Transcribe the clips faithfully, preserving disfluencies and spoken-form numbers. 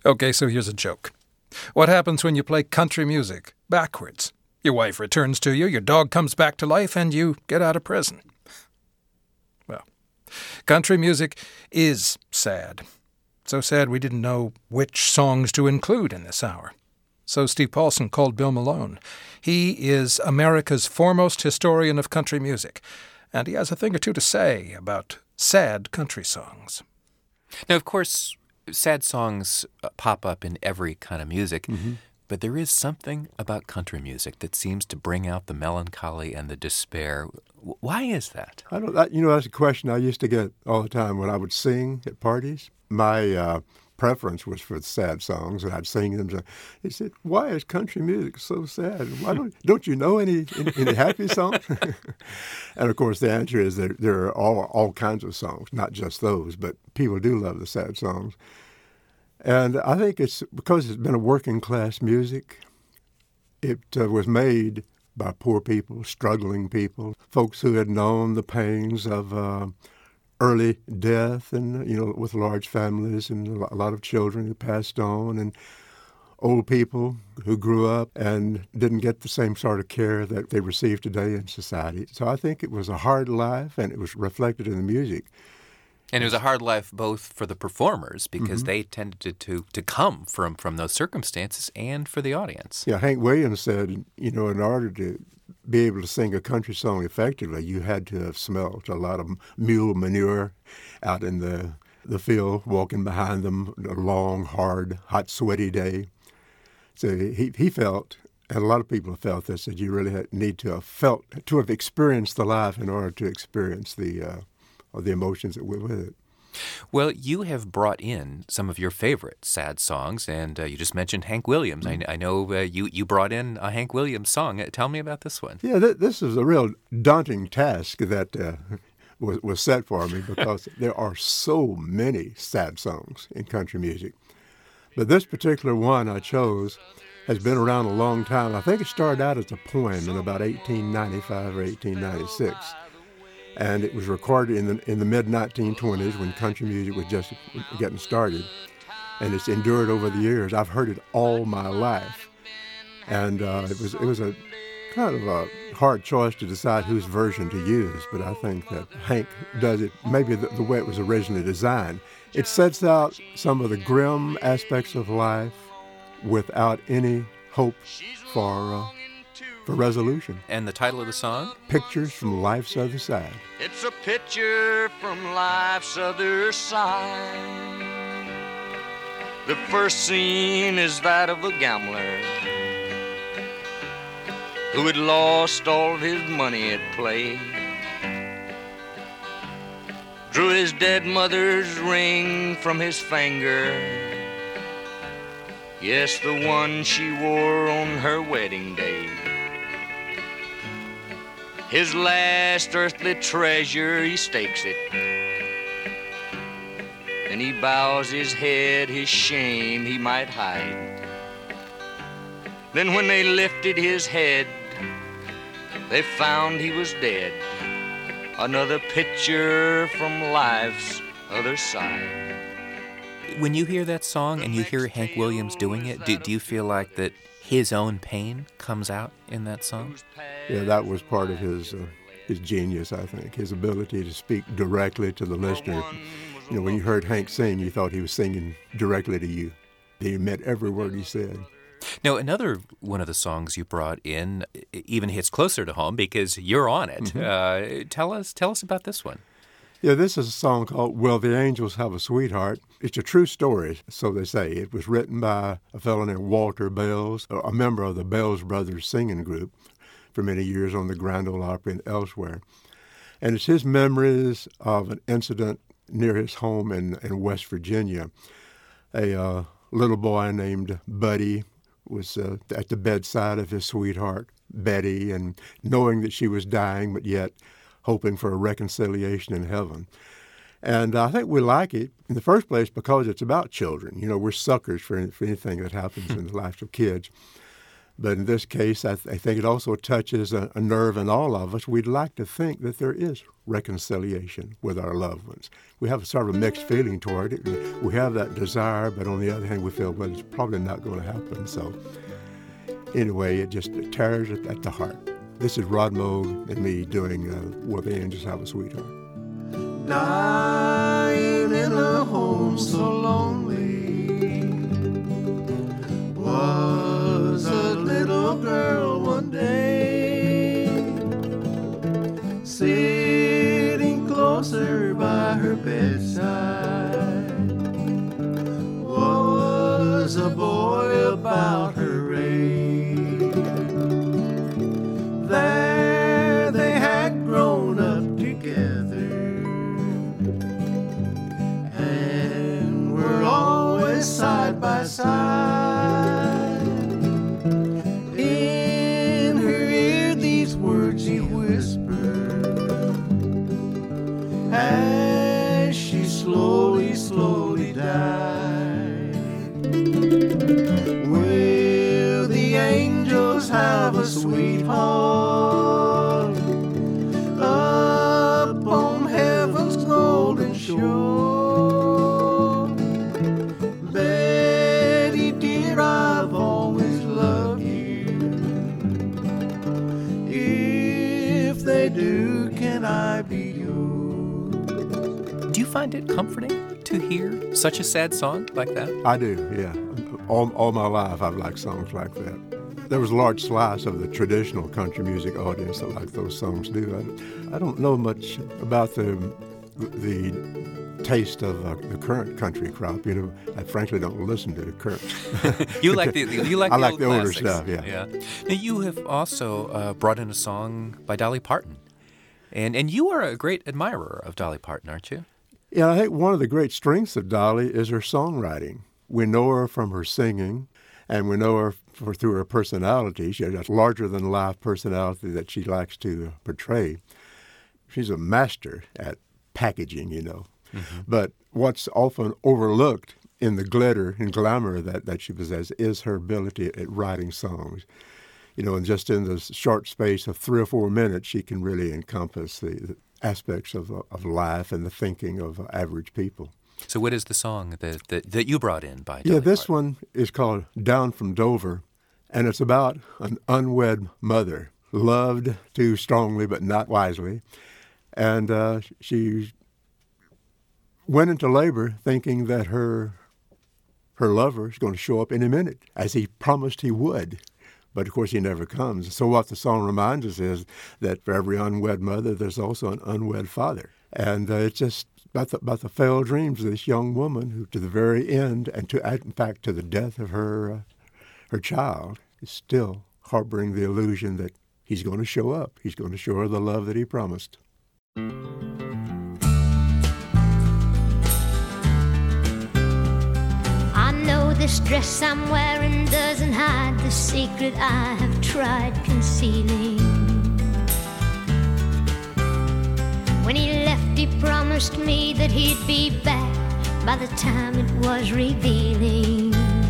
Okay, so here's a joke. What happens when you play country music backwards? Your wife returns to you, your dog comes back to life, and you get out of prison. Well, country music is sad. So sad we didn't know which songs to include in this hour. So Steve Paulson called Bill Malone. He is America's foremost historian of country music, and he has a thing or two to say about sad country songs. Now, of course, sad songs uh, pop up in every kind of music, Mm-hmm. but there is something about country music that seems to bring out the melancholy and the despair. W- Why is that? I don't. That, you know, that's a question I used to get all the time when I would sing at parties. My uh, preference was for sad songs, and I'd sing them. He said, "Why is country music so sad? Why don't don't you know any any, any happy songs?" And of course, the answer is that there are all all kinds of songs, not just those, but people do love the sad songs. And I think it's because it's been a working class music. It uh, was made by poor people, struggling people, folks who had known the pains of uh, early death, and you know, with large families and a lot of children who passed on, and old people who grew up and didn't get the same sort of care that they receive today in society. So I think it was a hard life, and it was reflected in the music. And it was a hard life both for the performers, because Mm-hmm. they tended to, to, to come from, from those circumstances, and for the audience. Yeah, Hank Williams said, you know, in order to be able to sing a country song effectively, you had to have smelled a lot of mule manure out in the the field, walking behind them a long, hard, hot, sweaty day. So he he felt, and a lot of people felt this, that you really had, need to have felt, to have experienced the life in order to experience the uh, or the emotions that went with it. Well, you have brought in some of your favorite sad songs, and uh, you just mentioned Hank Williams. Mm-hmm. I, I know uh, you, you brought in a Hank Williams song. Uh, Tell me about this one. Yeah, th- this is a real daunting task that uh, was, was set for me, because there are so many sad songs in country music. But this particular one I chose has been around a long time. I think it started out as a poem in about eighteen ninety-five or eighteen ninety-six. And it was recorded in the in the mid nineteen twenties, when country music was just getting started. And it's endured over the years. I've heard it all my life. And uh, it was it was a kind of a hard choice to decide whose version to use, but I think that Hank does it maybe the, the way it was originally designed. It sets out some of the grim aspects of life without any hope for uh, for resolution. And the title of the song? Pictures from Life's Other Side. It's a picture from life's other side. The first scene is that of a gambler who had lost all of his money at play. Drew his dead mother's ring from his finger. Yes, the one she wore on her wedding day. His last earthly treasure, he stakes it. And he bows his head, his shame he might hide. Then when they lifted his head, they found he was dead. Another picture from life's other side. When you hear that song and you hear Hank Williams doing it, do, do you feel like that his own pain comes out in that song? Yeah, that was part of his uh, his genius, I think, his ability to speak directly to the listener. You know, when you heard Hank sing, you thought he was singing directly to you. He meant every word he said. Now, another one of the songs you brought in even hits closer to home because you're on it. Mm-hmm. Uh, tell us, tell us about this one. Yeah, this is a song called "Will the Angels Have a Sweetheart." It's a true story, so they say. It was written by a fellow named Walter Bells, a member of the Bells Brothers singing group for many years on the Grand Ole Opry and elsewhere. And it's his memories of an incident near his home in, in West Virginia. A uh, little boy named Buddy was uh, at the bedside of his sweetheart, Betty, and knowing that she was dying, but yet hoping for a reconciliation in heaven. And I think we like it in the first place because it's about children. You know, we're suckers for, for anything that happens in the lives of kids. But in this case, I, th- I think it also touches a, a nerve in all of us. We'd like to think that there is reconciliation with our loved ones. We have a sort of a mixed feeling toward it. We have that desire, but on the other hand, we feel, well, it's probably not going to happen. So anyway, it just it tears it at the heart. This is Rod Moog and me doing uh, Will the Angels Have a Sweetheart? Dying in a home so lonely was a little girl one day, sitting closer by her bedside was a boy about her age. There they had grown up together and were always side by side. In her ear these words he whispered as she slowly, slowly died. Will the angels have a sweetheart up on heaven's golden shore? Betty dear, I've always loved you. If they do, can I be yours? Do you find it comforting to hear such a sad song like that? I do, yeah. All, all my life I've liked songs like that. There was a large slice of the traditional country music audience that like those songs do. I, I don't know much about the the taste of uh, the current country crop. You know, I frankly don't listen to the current. You like the you like I the like old the older classics. stuff, yeah. yeah. Now you have also uh, brought in a song by Dolly Parton, and and you are a great admirer of Dolly Parton, aren't you? Yeah, I think one of the great strengths of Dolly is her songwriting. We know her from her singing, and we know her for, through her personality. She has a larger-than-life personality that she likes to portray. She's a master at packaging, you know. Mm-hmm. But what's often overlooked in the glitter and glamour that, that she possesses is her ability at writing songs. You know, and just in the short space of three or four minutes, she can really encompass the, the aspects of, of life and the thinking of average people. So what is the song that that, that you brought in by Dolly Yeah, this Parton? one is called Down from Dover, and it's about an unwed mother, loved too strongly but not wisely, and uh, she went into labor thinking that her her lover is going to show up any minute, as he promised he would. But, of course, he never comes. So what the song reminds us is that for every unwed mother, there's also an unwed father. And uh, it's just about the, about the failed dreams of this young woman who, to the very end, and to in fact to the death of her uh, her child, is still harboring the illusion that he's going to show up. He's going to show her the love that he promised. I know this dress I'm wearing doesn't hide the secret I have tried concealing. When he left, he promised me that he'd be back by the time it was revealing.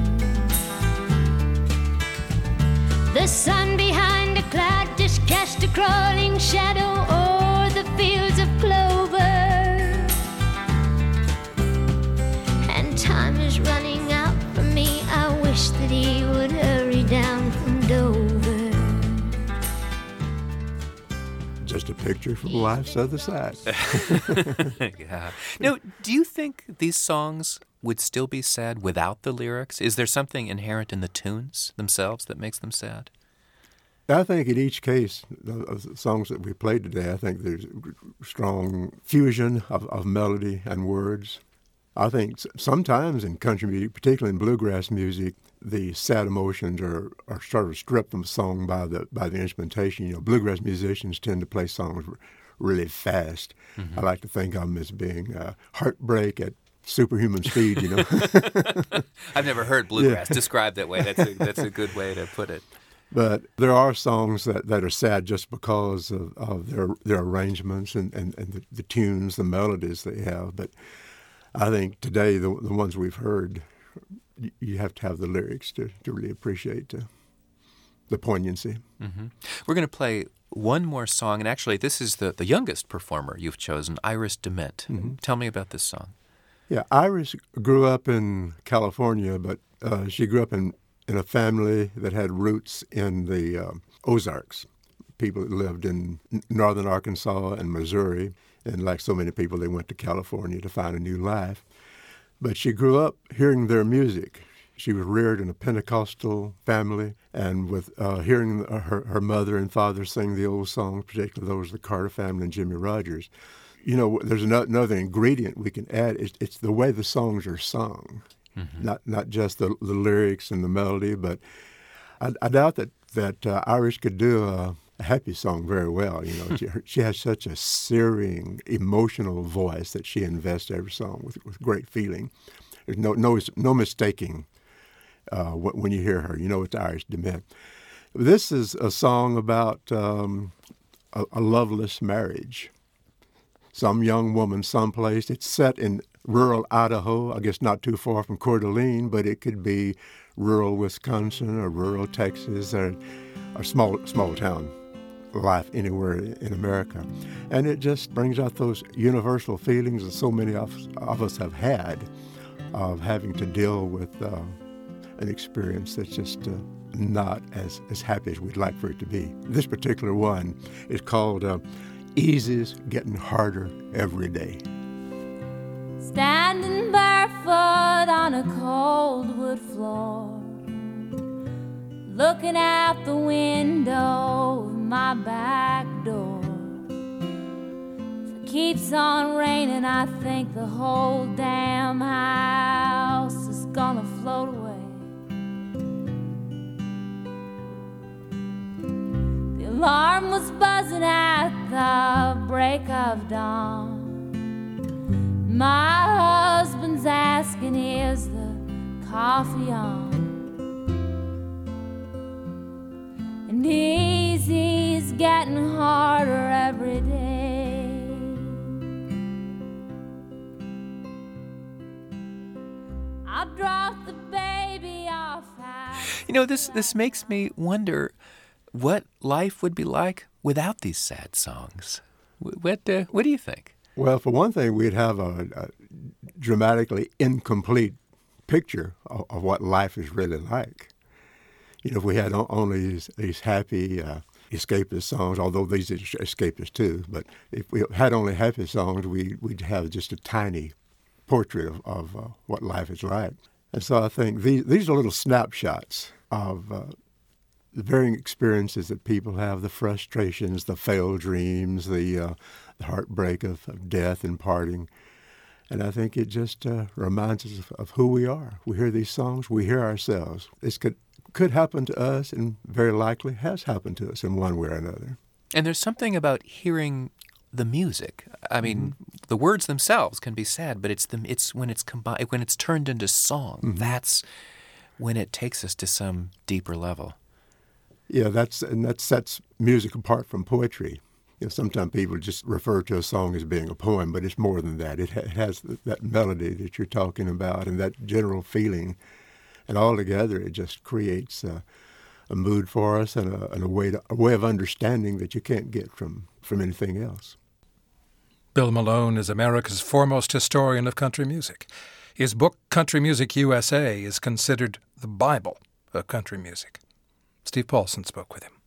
The sun behind a cloud just cast a crawling shadow o'er the fields of clover. And time is running out for me. I wish that he would hurry down from Dover. Just a picture from life's other side. Yeah. Now, do you think these songs would still be sad without the lyrics? Is there something inherent in the tunes themselves that makes them sad? I think in each case, of the songs that we played today, I think there's strong fusion of, of melody and words. I think sometimes in country music, particularly in bluegrass music, the sad emotions are, are sort of stripped from the song by the by the instrumentation. You know, bluegrass musicians tend to play songs really fast. Mm-hmm. I like to think of them as being uh, heartbreak at superhuman speed. You know, I've never heard bluegrass yeah. described that way. That's a, that's a good way to put it. But there are songs that, that are sad just because of, of their their arrangements and, and, and the, the tunes, the melodies they have. But I think today, the the ones we've heard, you have to have the lyrics to, to really appreciate uh, the poignancy. Mm-hmm. We're going to play one more song, and actually this is the, the youngest performer you've chosen, Iris DeMent. Mm-hmm. Tell me about this song. Yeah, Iris grew up in California, but uh, she grew up in, in a family that had roots in the uh, Ozarks. People that lived in northern Arkansas and Missouri, and like so many people, they went to California to find a new life. But she grew up hearing their music. She was reared in a Pentecostal family, and with uh, hearing her, her mother and father sing the old songs, particularly those of the Carter family and Jimmy Rogers. You know, there's another ingredient we can add. It's, it's the way the songs are sung, mm-hmm. not not just the, the lyrics and the melody, but I, I doubt that, that uh, Iris could do a, a happy song very well. You know, she, she has such a searing, emotional voice that she invests every song with, with great feeling. There's no no no mistaking uh, when you hear her. You know it's Iris DeMent. This is a song about um, a, a loveless marriage. Some young woman someplace. It's set in rural Idaho, I guess not too far from Coeur d'Alene, but it could be rural Wisconsin or rural Texas or a small small town life anywhere in America. And it just brings out those universal feelings that so many of, of us have had of having to deal with uh, an experience that's just uh, not as, as happy as we'd like for it to be. This particular one is called uh, Easy's Getting Harder Every Day. Standing barefoot on a cold wood floor, looking out the window of my back door. If it keeps on raining, I think the whole damn house is gonna float away. The alarm was buzzing at the break of dawn. My husband's asking, is the coffee on? And easy's getting harder every day. I've dropped the baby off. You know, this this makes me wonder what life would be like without these sad songs. What uh, what do you think? Well, for one thing, we'd have a, a dramatically incomplete picture of, of what life is really like. You know, if we had only these, these happy, uh, escapist songs, although these are escapist too, but if we had only happy songs, we, we'd have just a tiny portrait of, of uh, what life is like. And so I think these, these are little snapshots of uh, the varying experiences that people have, the frustrations, the failed dreams, the, uh, the heartbreak of, of death and parting. And I think it just uh, reminds us of, of who we are. We hear these songs, we hear ourselves. This could could happen to us, and very likely has happened to us in one way or another. And there's something about hearing the music. I mean, mm-hmm. the words themselves can be sad, but it's the it's when it's combined, when it's turned into song. Mm-hmm. That's when it takes us to some deeper level. Yeah, that's and that sets music apart from poetry. You know, sometimes people just refer to a song as being a poem, but it's more than that. It, ha- it has that melody that you're talking about and that general feeling. And all together, it just creates a, a mood for us and, a, and a, way to, a way of understanding that you can't get from, from anything else. Bill Malone is America's foremost historian of country music. His book, Country Music U S A, is considered the Bible of country music. Steve Paulson spoke with him.